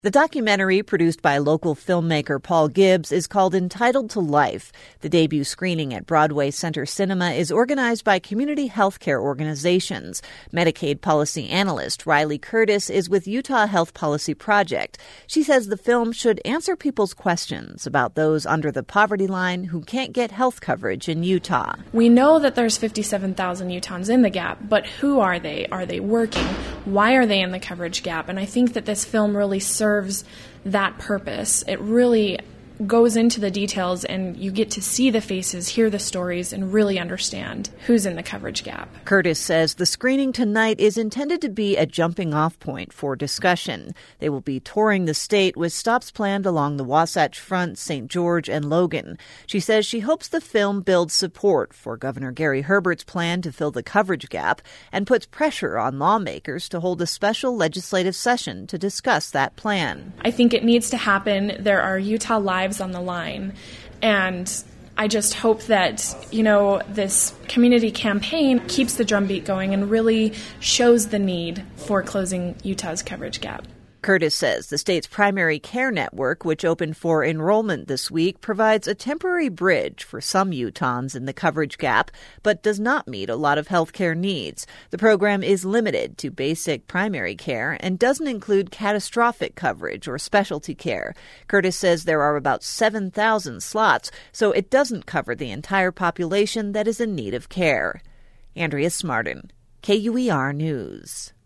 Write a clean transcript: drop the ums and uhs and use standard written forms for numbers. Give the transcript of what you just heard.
The documentary, produced by local filmmaker Paul Gibbs, is called Entitled to Life. The debut screening at Broadway Center Cinema is organized by community healthcare organizations. Medicaid policy analyst Riley Curtis is with Utah Health Policy Project. She says the film should answer people's questions about those under the poverty line who can't get health coverage in Utah. We know that there's 57,000 Utahns in the gap, but who are they? Are they working? Why are they in the coverage gap? And I think that this film really serves that purpose. It really goes into the details, and you get to see the faces, hear the stories, and really understand who's in the coverage gap. Curtis says the screening tonight is intended to be a jumping-off point for discussion. They will be touring the state with stops planned along the Wasatch Front, St. George, and Logan. She says she hopes the film builds support for Governor Gary Herbert's plan to fill the coverage gap and puts pressure on lawmakers to hold a special legislative session to discuss that plan. I think it needs to happen. There are Utah lives on the line, and I just hope that, this community campaign keeps the drumbeat going and really shows the need for closing Utah's coverage gap. Curtis says the state's primary care network, which opened for enrollment this week, provides a temporary bridge for some Utahns in the coverage gap, but does not meet a lot of health care needs. The program is limited to basic primary care and doesn't include catastrophic coverage or specialty care. Curtis says there are about 7,000 slots, so it doesn't cover the entire population that is in need of care. Andrea Smartin, KUER News.